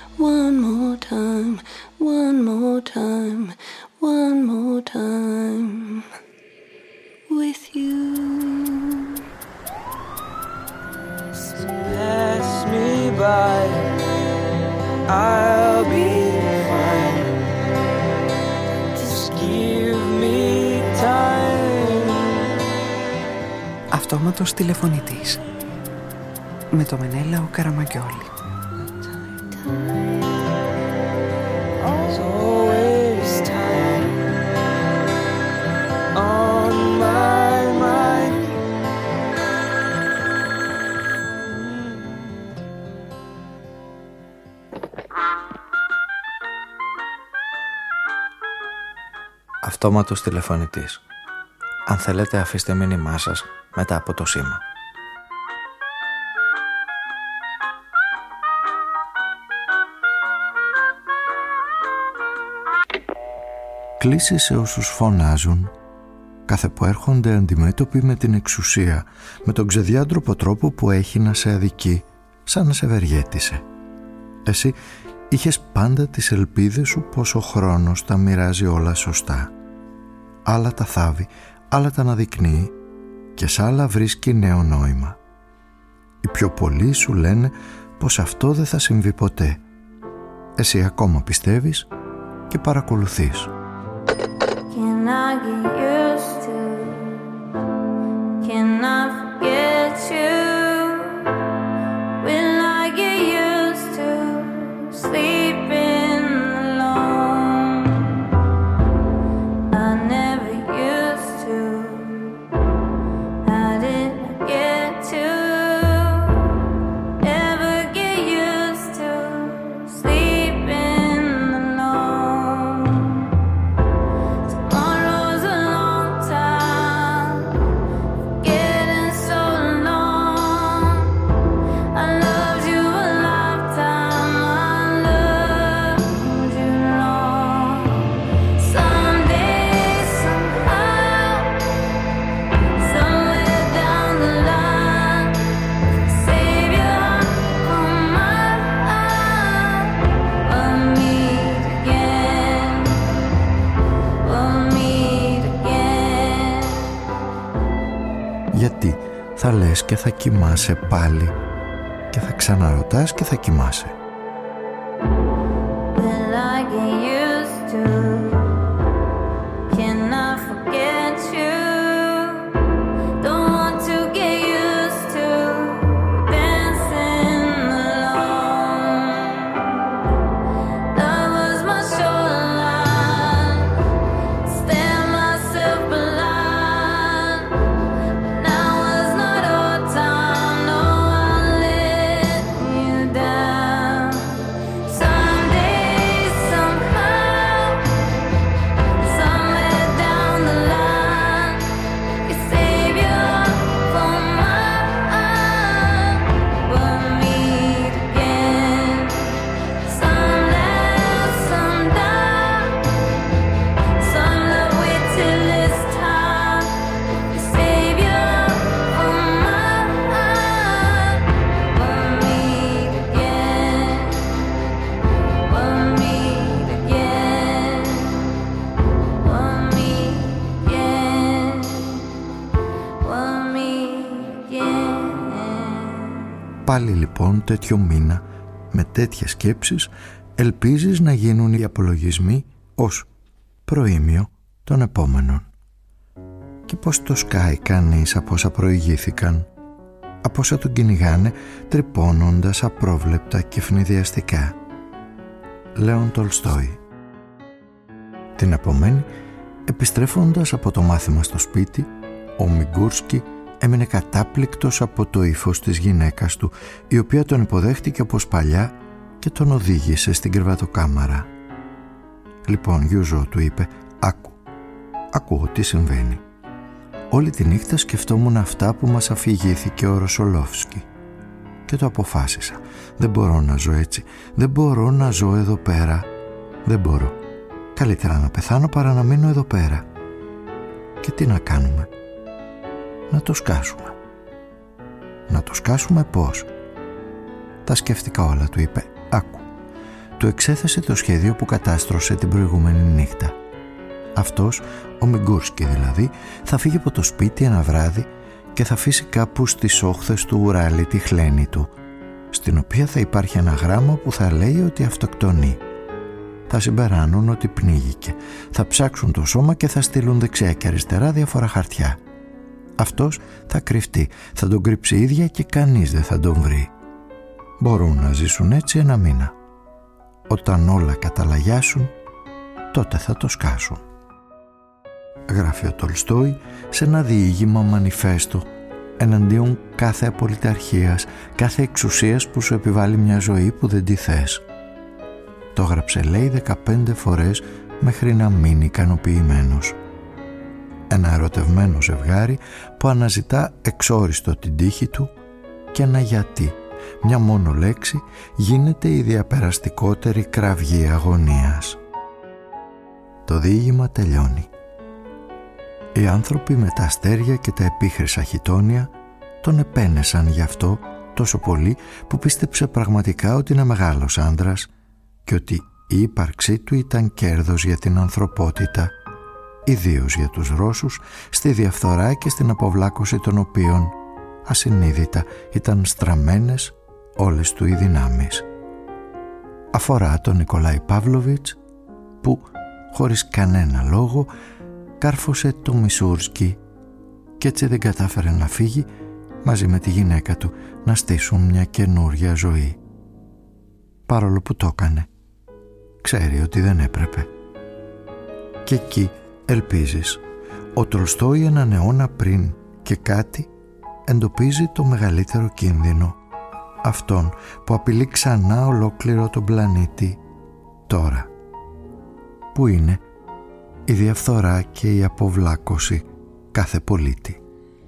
one more time, one more time, one more time with you. Pass me by, I'll be fine. Just give me time. Αυτόματος τηλεφωνητής με το Μενέλαο Καραμαγκιόλη. Αυτόματος τηλεφωνητής. Αν θέλετε, αφήστε μήνυμά σας μετά από το σήμα. Κλείσει σε όσους φωνάζουν κάθε που έρχονται αντιμέτωποι με την εξουσία, με τον ξεδιάντροπο τρόπο που έχει να σε αδικεί, σαν να σε ευεργέτησε. Εσύ είχες πάντα τις ελπίδες σου πως ο χρόνος τα μοιράζει όλα σωστά. Άλλα τα θάβει, άλλα τα αναδεικνύει και σ' άλλα βρίσκει νέο νόημα. Οι πιο πολλοί σου λένε πως αυτό δεν θα συμβεί ποτέ. Εσύ ακόμα πιστεύεις και παρακολουθείς. Can I get used to? Can I forget you? Will I get used to sleeping alone? I never used to. How did I get to ever get used to sleeping alone? Tomorrow's a long time, getting so long. I loved you a lifetime, I loved you long. Someday, somehow, somewhere down the line, save your heart from my heart. We'll meet again, we'll meet again. Γιατί θα λες και θα κοιμάσαι πάλι και θα ξαναρωτάς και θα κοιμάσαι. Will I get used to? Can I forget you? Don't want to get used to dancing alone. That was my shoreline, stare myself blind. Now is not our time, no, I let you down. Someday, somehow, somewhere down the line, you save your heart from my heart. We'll meet again, some laugh, some die, some that wait till it's time. You save your heart from my heart. We'll meet again, we'll meet again, we'll meet again, we'll meet again. Πάλι λοιπόν τέτοιο μήνα, με τέτοιες σκέψεις, ελπίζεις να γίνουν οι απολογισμοί ως προήμιο των επόμενων. Και πως το σκάει κανείς από όσα προηγήθηκαν, από όσα τον κυνηγάνε τρυπώνοντας απρόβλεπτα και ευνηδιαστικά. Λέων Τολστόι. Την επομένη, επιστρέφοντας από το μάθημα στο σπίτι, ο Μιγκούρσκι έμεινε κατάπληκτος από το ύφος της γυναίκας του, η οποία τον υποδέχτηκε όπως παλιά και τον οδήγησε στην κρεβατοκάμαρα. «Λοιπόν, Γιούζο», του είπε, «Ακούω τι συμβαίνει. Όλη τη νύχτα σκεφτόμουν αυτά που μας αφηγήθηκε ο Ροσολόφσκι και το αποφάσισα. Δεν μπορώ να ζω έτσι. Δεν μπορώ να ζω εδώ πέρα. Δεν μπορώ. Καλύτερα να πεθάνω παρά να μείνω εδώ πέρα. Και τι να κάνουμε? Να το σκάσουμε. Να το σκάσουμε πώς? Τα σκέφτηκα όλα», του είπε. «Άκου. του εξέθεσε το σχέδιο που κατάστρωσε την προηγούμενη νύχτα. Αυτός, ο Μιγκούρσκι δηλαδή, θα φύγει από το σπίτι ένα βράδυ και θα αφήσει κάπου στις όχθες του Ουράλη τη χλένη του, στην οποία θα υπάρχει ένα γράμμα που θα λέει ότι αυτοκτονεί. Θα συμπεράνουν ότι πνίγηκε, θα ψάξουν το σώμα και θα στείλουν δεξιά και αριστερά διάφορα χαρτιά. Αυτός θα κρυφτεί, θα τον κρύψει η ίδια και κανείς δεν θα τον βρει. Μπορούν να ζήσουν έτσι ένα μήνα. Όταν όλα καταλαγιάσουν, τότε θα το σκάσουν. Γράφει ο Τολστόι σε ένα διήγημα μανιφέστο εναντίον κάθε απολυταρχίας, κάθε εξουσίας που σου επιβάλλει μια ζωή που δεν τη θες. Το έγραψε, λέει, 15 φορές μέχρι να μείνει ικανοποιημένος. Ένα ερωτευμένο ζευγάρι που αναζητά εξόριστο την τύχη του και ένα γιατί, μια μόνο λέξη, γίνεται η διαπεραστικότερη κραυγή αγωνίας. Το διήγημα τελειώνει. Οι άνθρωποι με τα αστέρια και τα επίχρησα χιτόνια τον επένεσαν γι' αυτό τόσο πολύ που πίστεψε πραγματικά ότι είναι μεγάλος άντρας και ότι η ύπαρξή του ήταν κέρδος για την ανθρωπότητα, ιδίως για τους Ρώσους, στη διαφθορά και στην αποβλάκωση των οποίων ασυνείδητα ήταν στραμμένες όλες του οι δυνάμεις. Αφορά τον Νικολάη Παύλοβιτς που, χωρίς κανένα λόγο, κάρφωσε το Μισούρσκι και έτσι δεν κατάφερε να φύγει μαζί με τη γυναίκα του να στήσουν μια καινούρια ζωή. Παρόλο που το έκανε, ξέρει ότι δεν έπρεπε. Και εκεί ελπίζεις. Ο Τολστόι έναν αιώνα πριν και κάτι εντοπίζει το μεγαλύτερο κίνδυνο, αυτόν που απειλεί ξανά ολόκληρο τον πλανήτη τώρα, που είναι η διαφθορά και η αποβλάκωση κάθε πολίτη.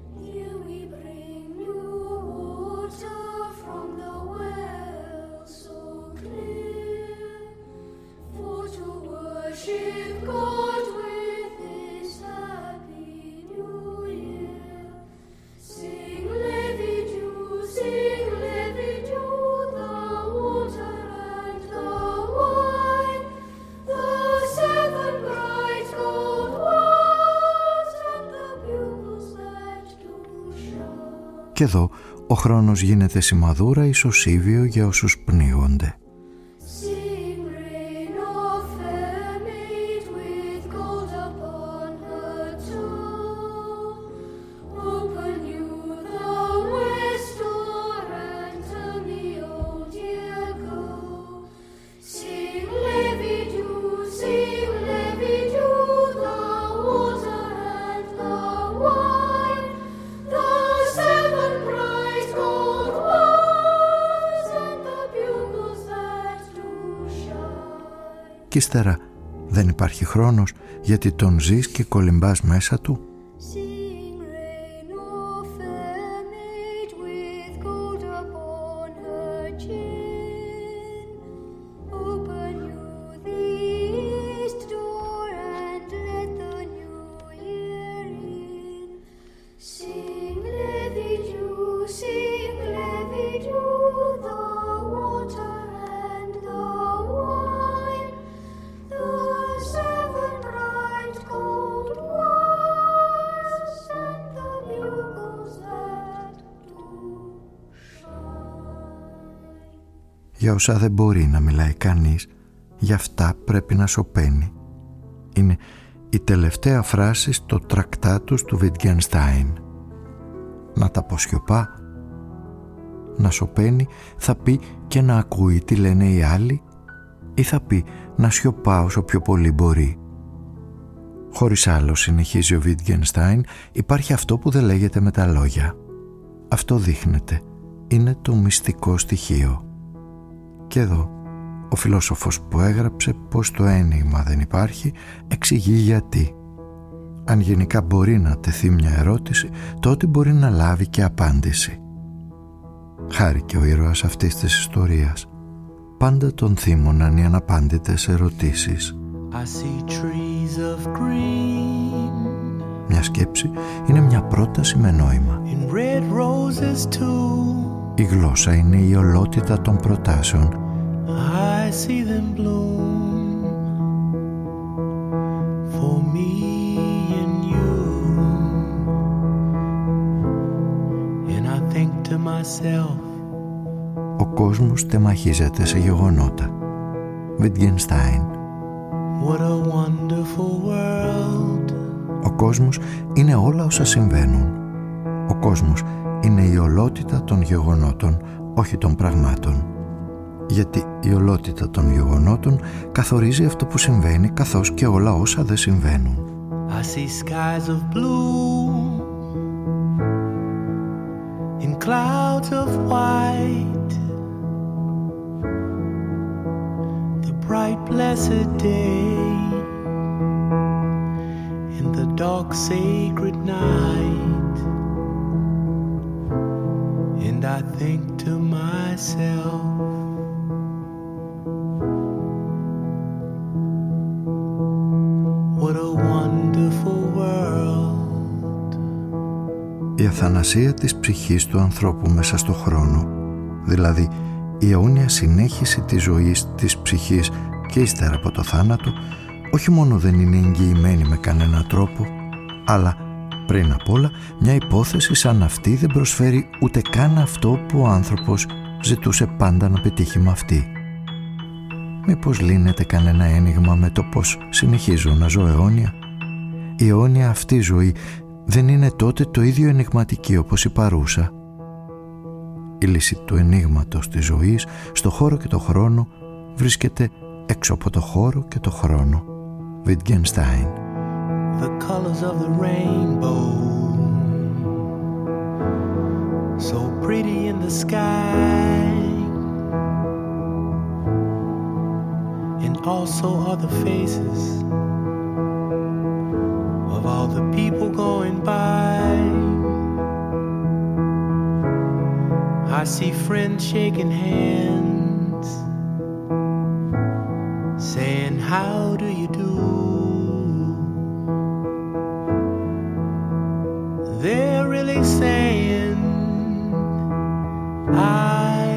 Και εδώ ο χρόνος γίνεται σημαδούρα ισοσίβιο για όσους πνίγονται. Και ύστερα δεν υπάρχει χρόνος γιατί τον ζεις και κολυμπάς μέσα του. Για όσα δεν μπορεί να μιλάει κανείς, για αυτά πρέπει να σωπαίνει. Είναι η τελευταία φράση στο τρακτάτους του Wittgenstein. Να τα αποσιωπά, να σωπαίνει, θα πει και να ακούει τι λένε οι άλλοι ή θα πει να σιωπά όσο πιο πολύ μπορεί. Χωρίς άλλο, συνεχίζει ο Wittgenstein, υπάρχει αυτό που δεν λέγεται με τα λόγια. Αυτό δείχνεται. Είναι το μυστικό στοιχείο. Και εδώ ο φιλόσοφος που έγραψε πως το ένιγμα δεν υπάρχει εξηγεί γιατί. Αν γενικά μπορεί να τεθεί μια ερώτηση, τότε μπορεί να λάβει και απάντηση. Χάρηκε ο ήρωας αυτής της ιστορίας. Πάντα τον θύμωναν οι αναπάντητες ερωτήσεις. Μια σκέψη είναι μια πρόταση με νόημα. Η γλώσσα είναι η ολότητα των προτάσεων. see them bloom for me and you. And I think to myself, ο κόσμος τεμαχίζεται σε γεγονότα. Wittgenstein. What a wonderful world. Ο κόσμος είναι όλα όσα συμβαίνουν. Ο κόσμος είναι η ολότητα των γεγονότων, όχι των πραγμάτων. Γιατί η ολότητα των γεγονότων καθορίζει αυτό που συμβαίνει, καθώς και όλα όσα δεν συμβαίνουν. I see skies of blue in clouds of white, the bright blessed day in the dark sacred night, and I think to myself, what a wonderful world. Η αθανασία της ψυχής του ανθρώπου μέσα στο χρόνο, δηλαδή η αιώνια συνέχιση της ζωής της ψυχής και ύστερα από το θάνατο, όχι μόνο δεν είναι εγγυημένη με κανένα τρόπο, αλλά πριν απ' όλα μια υπόθεση σαν αυτή δεν προσφέρει ούτε καν αυτό που ο άνθρωπος ζητούσε πάντα να πετύχει με αυτή. Μήπως λύνεται κανένα ένιγμα με το πως συνεχίζω να ζω αιώνια? Η αιώνια αυτή ζωή δεν είναι τότε το ίδιο ενιγματική όπως η παρούσα? Η λύση του ενίγματος της ζωής στο χώρο και το χρόνο βρίσκεται έξω από το χώρο και το χρόνο. Wittgenstein. The colors of the rainbow, so pretty in the sky, and also are the faces of all the people going by. I see friends shaking hands, saying, how do you do? They're really saying, I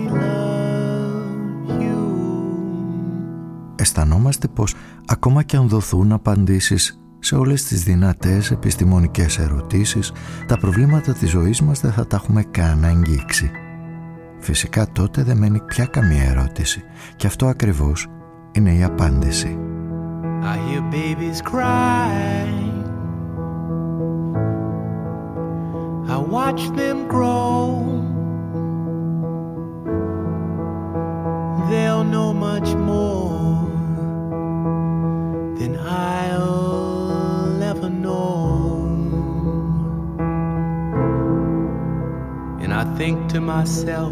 love you. Αισθανόμαστε πως ακόμα και αν δοθούν απαντήσεις σε όλες τις δυνατές επιστημονικές ερωτήσεις, τα προβλήματα της ζωής μας δεν θα τα έχουμε καν αγγίξει. Φυσικά τότε δεν μένει πια καμία ερώτηση, και αυτό ακριβώς είναι η απάντηση. I hear babies cry, I watch them grow, they'll know much more than I'll ever know. And I think to myself,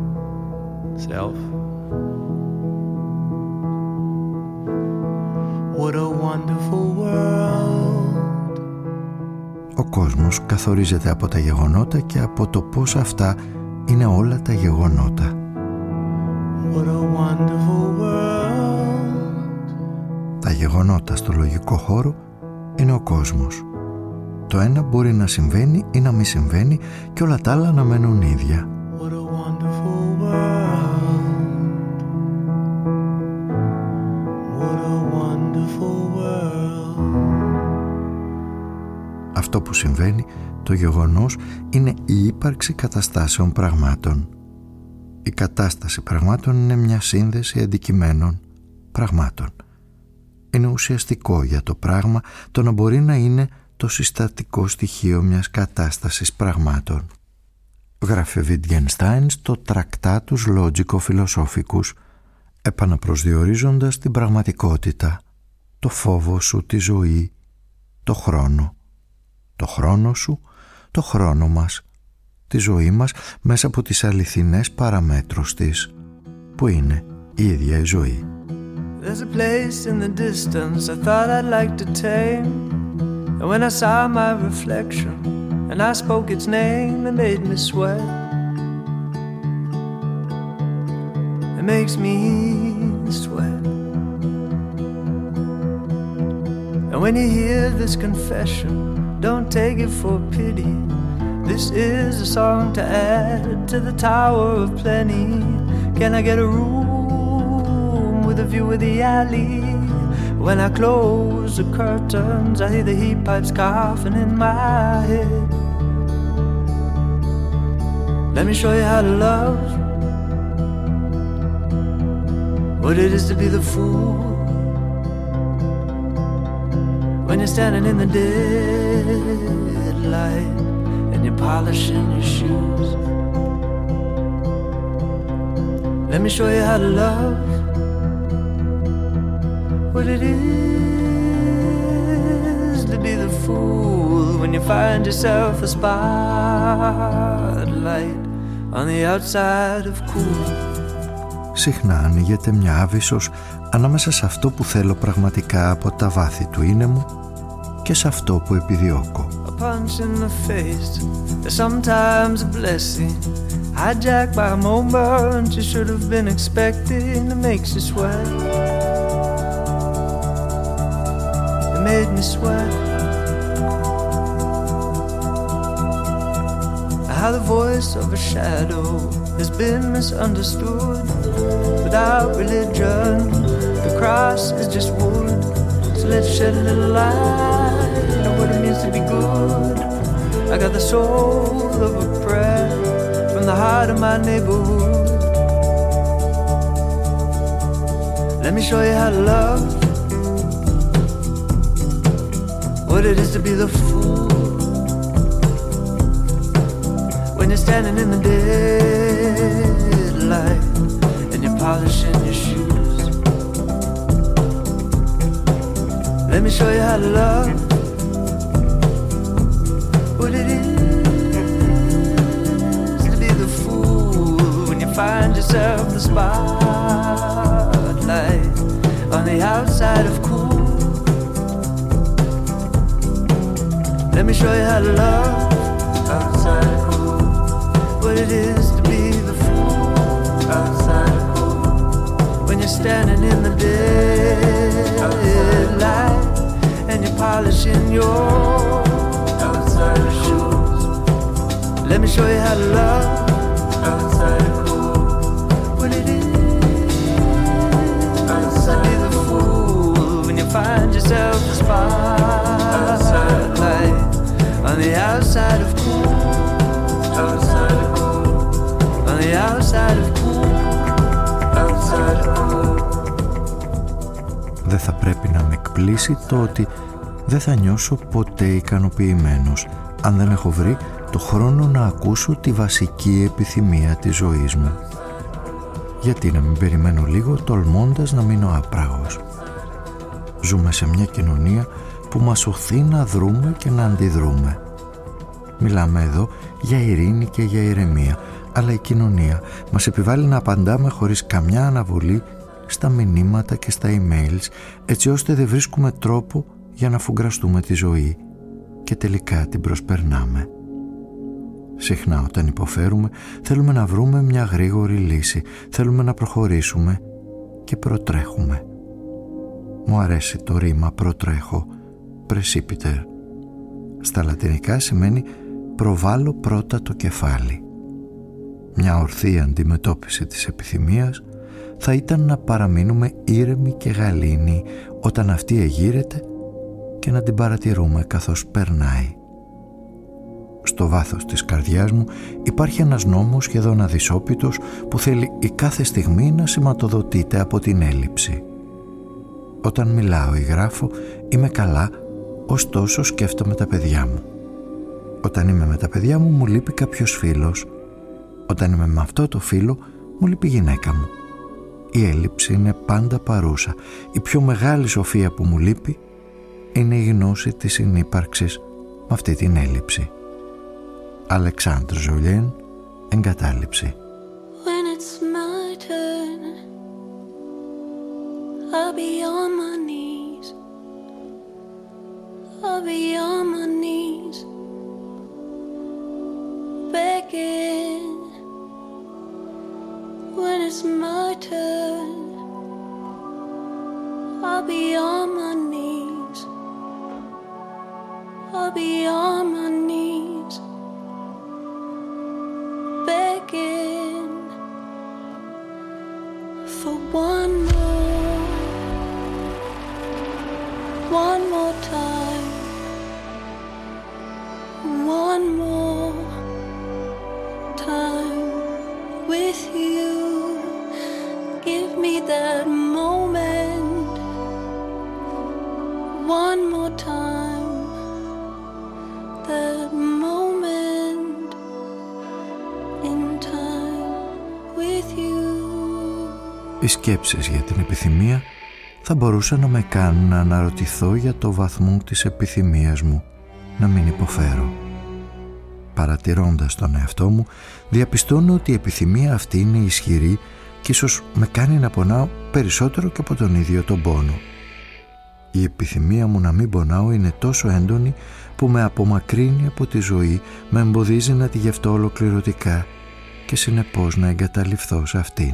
what a wonderful world. Ο κόσμος καθορίζεται από τα γεγονότα και από το πώς αυτά είναι όλα τα γεγονότα. What a wonderful world. Τα γεγονότα στο λογικό χώρο είναι ο κόσμος. Το ένα μπορεί να συμβαίνει ή να μη συμβαίνει και όλα τα άλλα να μένουν ίδια. What a wonderful world. What a wonderful world. Αυτό που συμβαίνει, το γεγονός, είναι η ύπαρξη καταστάσεων πραγμάτων. Η κατάσταση πραγμάτων είναι μια σύνδεση αντικειμένων πραγμάτων. Είναι ουσιαστικό για το πράγμα το να μπορεί να είναι το συστατικό στοιχείο μιας κατάστασης πραγμάτων. Γράφει Wittgenstein στο τρακτά τους λογικο-φιλοσόφικους, επαναπροσδιορίζοντας την πραγματικότητα, το φόβο σου, τη ζωή, το χρόνο. Το χρόνο σου, το χρόνο μας, τη ζωή μας μέσα από τις αληθινές παραμέτρους της, που είναι η ίδια η ζωή. There's a place in the distance I thought I'd like to tame, and when I saw my reflection and I spoke its name, it made me sweat. It makes me sweat. And when you hear this confession, don't take it for pity. This is a song to add to the tower of plenty. Can I get a room view of the alley. When I close the curtains, I hear the heat pipes coughing in my head. Let me show you how to love, what it is to be the fool when you're standing in the dead light and you're polishing your shoes. Let me show you how to love, what it is to be the fool when you find yourself a spotlight on the outside of cool. Συχνά ανοίγεται μια άβυσσος ανάμεσα σε αυτό που θέλω πραγματικά από τα βάθη του είναι μου και σε αυτό που επιδιώκω. A punch in the face is sometimes a blessing. Hijacked by a moment you should have been expecting. It makes you sweat. It made me sweat. How the voice of a shadow has been misunderstood. Without religion, the cross is just wood. So let's shed a little light on what it means to be good. I got the soul of a prayer from the heart of my neighborhood. Let me show you how to love, what it is to be the fool when you're standing in the dead light and you're polishing your shoes. Let me show you how to love, what it is to be the fool when you find yourself the spotlight on the outside of cool. Let me show you how to love outside of cool, what it is to be the fool outside of cool when you're standing in the dead light and you're polishing your outside of shoes. Let me show you how to love outside of cool, what it is outside to be the fool when you find yourself the spotlight on the outside of cool, outside of cool, on the outside of cool, outside of cool. Δεν θα πρέπει να με εκπλήσει το ότι δεν θα νιώσω ποτέ ικανοποιημένος αν δεν έχω βρει το χρόνο να ακούσω τη βασική επιθυμία της ζωής μου. Γιατί να μην περιμένω λίγο τολμώντας να μείνω άπραγος. Ζούμε σε μια κοινωνία που μας οθεί να δρούμε και να αντιδρούμε. Μιλάμε εδώ για ειρήνη και για ηρεμία, αλλά η κοινωνία μας επιβάλλει να απαντάμε χωρίς καμιά αναβολή στα μηνύματα και στα emails, έτσι ώστε δεν βρίσκουμε τρόπο για να φουγκραστούμε τη ζωή και τελικά την προσπερνάμε. Συχνά όταν υποφέρουμε θέλουμε να βρούμε μια γρήγορη λύση, θέλουμε να προχωρήσουμε και προτρέχουμε. Μου αρέσει το ρήμα προτρέχω, precipiter. Στα λατινικά σημαίνει προβάλλω πρώτα το κεφάλι. Μια ορθή αντιμετώπιση της επιθυμίας θα ήταν να παραμείνουμε ήρεμοι και γαλήνοι όταν αυτή εγείρεται και να την παρατηρούμε καθώς περνάει. Στο βάθος της καρδιάς μου υπάρχει ένας νόμος σχεδόν αδυσόπιτος που θέλει η κάθε στιγμή να σηματοδοτείται από την έλλειψη. Όταν μιλάω ή γράφω είμαι καλά, ωστόσο σκέφτομαι τα παιδιά μου. Όταν είμαι με τα παιδιά μου λείπει κάποιος φίλος. Όταν είμαι με αυτό το φίλο μου λείπει η γυναίκα μου. Η έλλειψη είναι πάντα παρούσα. Η πιο μεγάλη σοφία που μου λείπει είναι η γνώση της συνύπαρξης με αυτή την έλλειψη. Αλεξάνδρ Ζολιέν, εγκατάλειψη. When it's my turn, I'll be on my knees. I'll be on my knees, begging. When it's my turn, I'll be on my knees. I'll be on my knees, begging for one more that moment one more time, that moment in time with you. Οι σκέψεις για την επιθυμία θα μπορούσαν να με κάνουν να αναρωτηθώ για το βαθμό της επιθυμίας μου να μην υποφέρω. Παρατηρώντας τον εαυτό μου, διαπιστώνω ότι η επιθυμία αυτή είναι ισχυρή και ίσως με κάνει να πονάω περισσότερο και από τον ίδιο τον πόνο. Η επιθυμία μου να μην πονάω είναι τόσο έντονη που με απομακρύνει από τη ζωή, με εμποδίζει να τη γευτώ ολοκληρωτικά και συνεπώς να εγκαταλειφθώ σε αυτήν.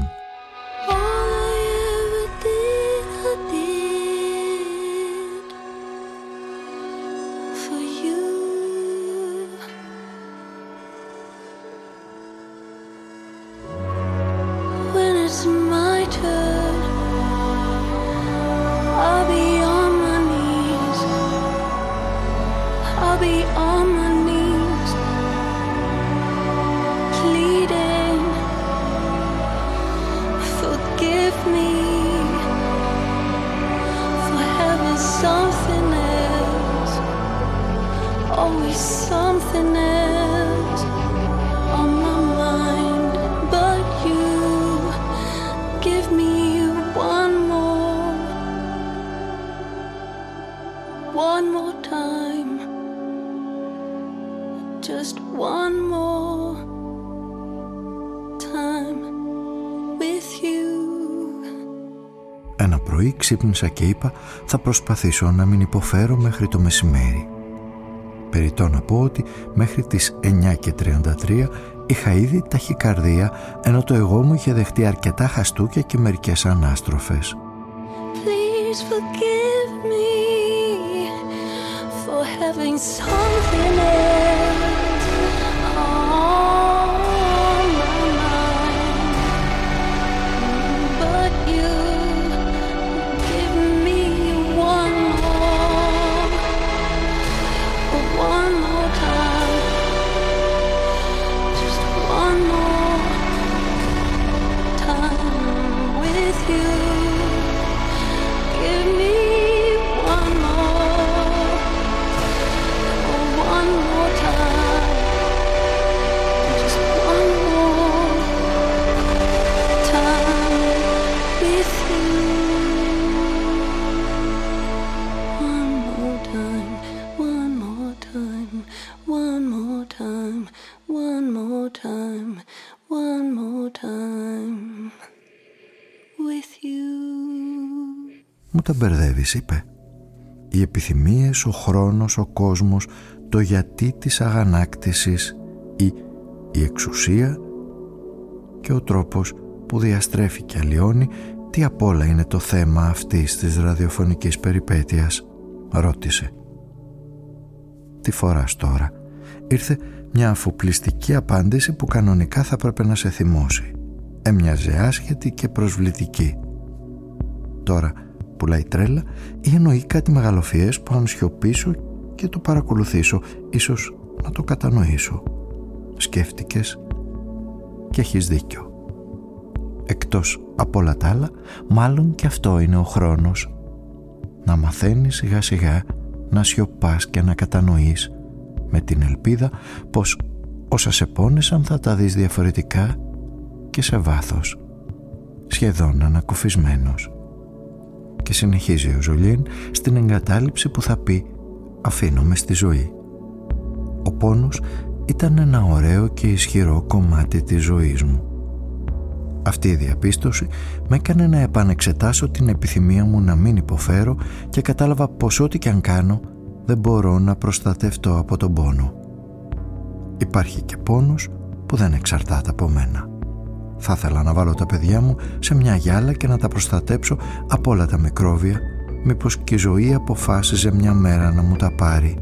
Ένα πρωί ξύπνησα και είπα θα προσπαθήσω να μην υποφέρω μέχρι το μεσημέρι. Περιττό να πω ότι μέχρι τις 9:33 είχα ήδη ταχυκαρδία, ενώ το εγώ μου είχε δεχτεί αρκετά χαστούκια και μερικές ανάστροφες. Please forgive me for having something else on my mind, but you give me one more time, just one more time with you. Give me one more time, just one more time with you. One more time, one more time, one more time, one more time, one more time with you. Μου τα μπερδεύεις, είπε. Οι επιθυμίες, ο χρόνος, ο κόσμος, το γιατί της αγανάκτησης ή η εξουσία και ο τρόπος που διαστρέφει και αλλοιώνει, τι απ' όλα είναι το θέμα αυτής της ραδιοφωνικής περιπέτειας, ρώτησε. Τι φοράς τώρα? Ήρθε μια αφοπλιστική απάντηση που κανονικά θα πρέπει να σε θυμώσει. Έμοιαζε άσχετη και προσβλητική. Τώρα πουλάει τρέλα ή εννοεί κάτι μεγαλοφιές που αν σιωπήσω και το παρακολουθήσω ίσως να το κατανοήσω. Σκέφτηκες και έχεις δίκιο. Εκτός από όλα τα άλλα, μάλλον και αυτό είναι ο χρόνος. Να μαθαίνεις σιγά σιγά να σιωπάς και να κατανοείς, με την ελπίδα πως όσα σε πόνεσαν θα τα δεις διαφορετικά και σε βάθος, σχεδόν ανακουφισμένος. Και συνεχίζει ο Ζολιέν στην εγκατάλειψη που θα πει «αφήνομαι στη ζωή». Ο πόνος ήταν ένα ωραίο και ισχυρό κομμάτι της ζωής μου. Αυτή η διαπίστωση με έκανε να επανεξετάσω την επιθυμία μου να μην υποφέρω και κατάλαβα πως ό,τι και αν κάνω δεν μπορώ να προστατευτώ από τον πόνο. Υπάρχει και πόνος που δεν εξαρτάται από μένα. Θα ήθελα να βάλω τα παιδιά μου σε μια γυάλα και να τα προστατέψω από όλα τα μικρόβια, μήπως και η ζωή αποφάσιζε μια μέρα να μου τα πάρει.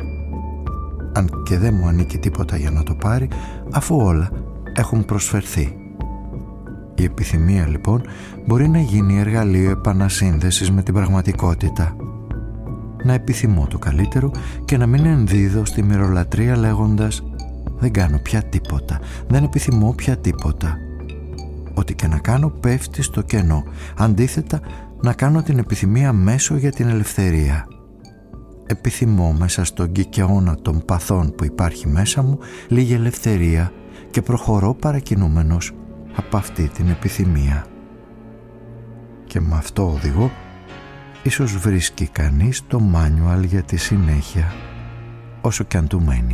Αν και δεν μου ανήκει τίποτα για να το πάρει, αφού όλα έχουν προσφερθεί. Η επιθυμία λοιπόν μπορεί να γίνει εργαλείο επανασύνδεσης με την πραγματικότητα. Να επιθυμώ το καλύτερο και να μην ενδίδω στη μυρολατρεία λέγοντας «δεν κάνω πια τίποτα, δεν επιθυμώ πια τίποτα». ό,τι και να κάνω πέφτει στο κενό. Αντίθετα, να κάνω την επιθυμία μέσο για την ελευθερία. Επιθυμώ μέσα στον κικαιώνα των παθών που υπάρχει μέσα μου λίγη ελευθερία και προχωρώ παρακινούμενος από αυτή την επιθυμία. Και με αυτό οδηγώ ίσως βρίσκει κανείς το μάνιουαλ για τη συνέχεια, όσο κι αν του μένει.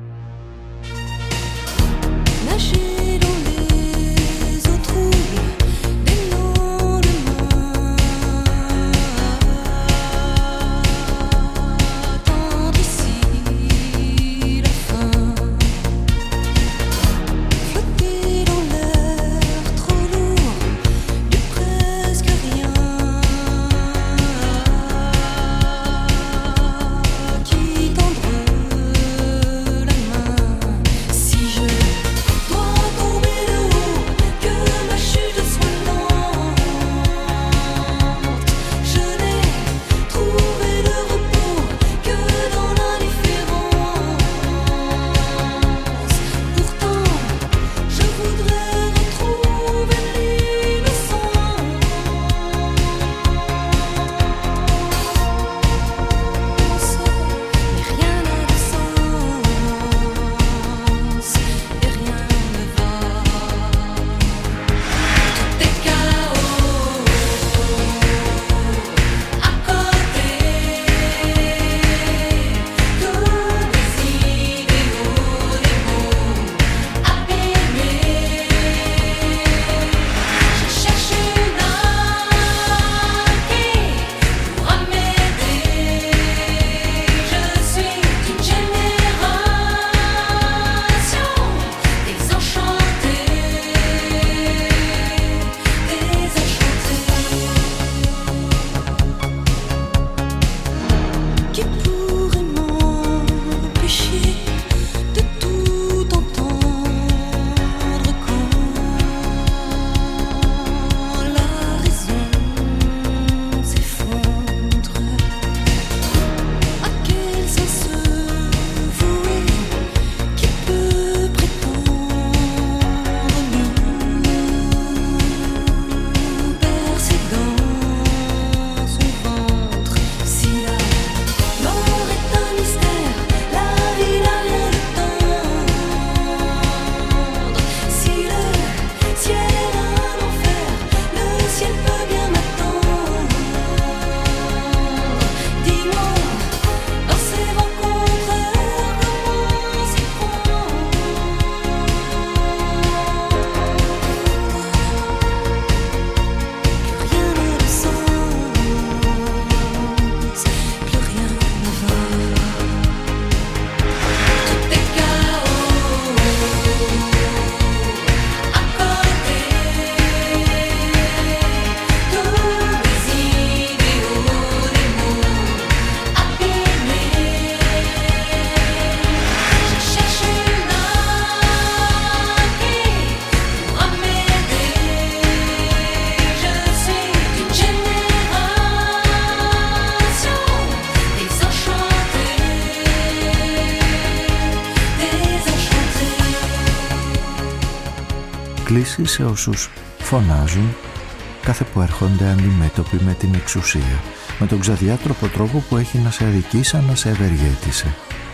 Κλείσει σε όσους φωνάζουν κάθε που έρχονται αντιμέτωποι με την εξουσία, με τον ξαδιάτροπο τρόπο που έχει να σε αδικεί σαν να σε ευεργέτησε.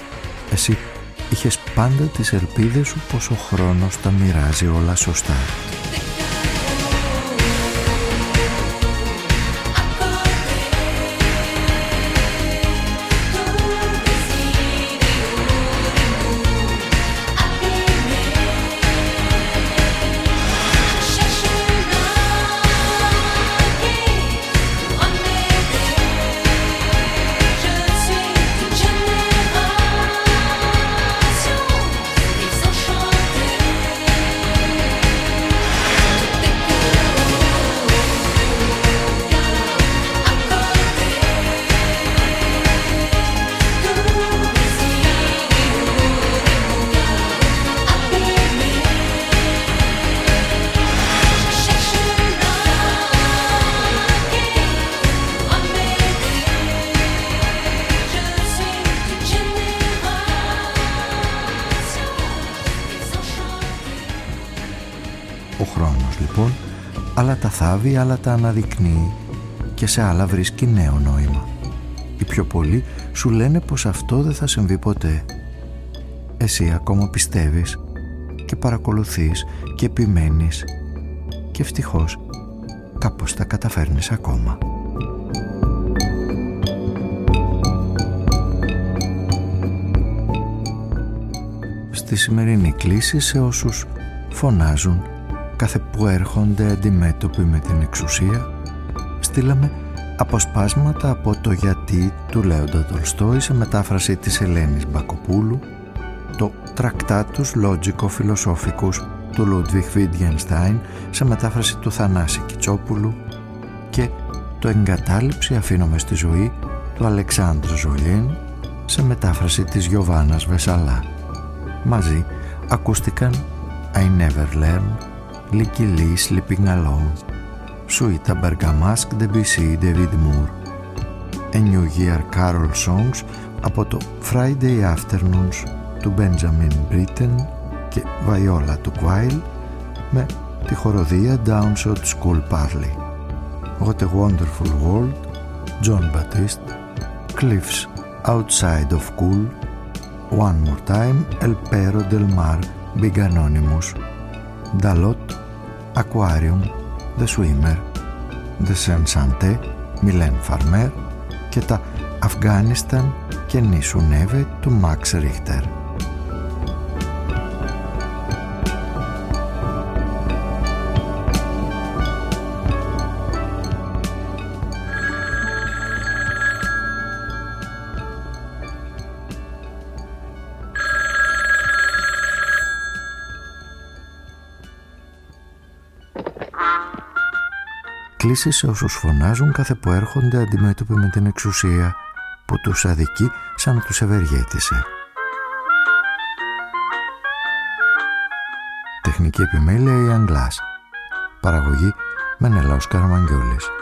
Εσύ είχες πάντα τις ελπίδες σου πως ο χρόνος τα μοιράζει όλα σωστά. θάβει, άλλα τα αναδεικνύει και σε άλλα βρίσκει νέο νόημα. Οι πιο πολλοί σου λένε πως αυτό δεν θα συμβεί ποτέ. Εσύ ακόμα πιστεύεις και παρακολουθείς και επιμένεις και ευτυχώς κάπως τα καταφέρνεις ακόμα. Στη σημερινή κλίση σε όσους φωνάζουν κάθε που έρχονται αντιμέτωποι με την εξουσία, στείλαμε αποσπάσματα από το «Γιατί» του Λέοντα Τολστόη σε μετάφραση της Ελένης Μπακοπούλου, το «Τρακτάτους Λότζικο-Φιλοσόφικους» του Λούντβιχ Βίτγενστάιν σε μετάφραση του Θανάση Κιτσόπουλου και το «Εγκατάλειψη αφήνομαι στη ζωή» του Αλεξάνδρου Ζολιέν σε μετάφραση της Γιωβάνας Βεσαλά. Μαζί ακούστηκαν «I Never Learn», «Licky Lee Sleeping Alone», «Suita Bergamasque Debussy David Moore», «A New Year Carol Songs» από το «Friday Afternoons» του Benjamin Britten και «Viola» του Quail με τη χοροδία «Downshot School Parley», «What a Wonderful World», John Baptiste, «Cliffs Outside of Cool», «One More Time», «El Perro del Mar», «Big Anonymous», «Dalot», «Aquarium», «The Swimmer», «The Sensante», «Mylène Farmer» και τα «Afghanistan» και «Νήσου Νέβε» του Max Richter. Κλήσεις σε όσους φωνάζουν κάθε που έρχονται αντιμέτωποι με την εξουσία που τους αδικεί σαν να τους ευεργέτησε. Τεχνική επιμέλεια η Αγγλάς. Παραγωγή Μενέλαος Καραμαγγιόλης.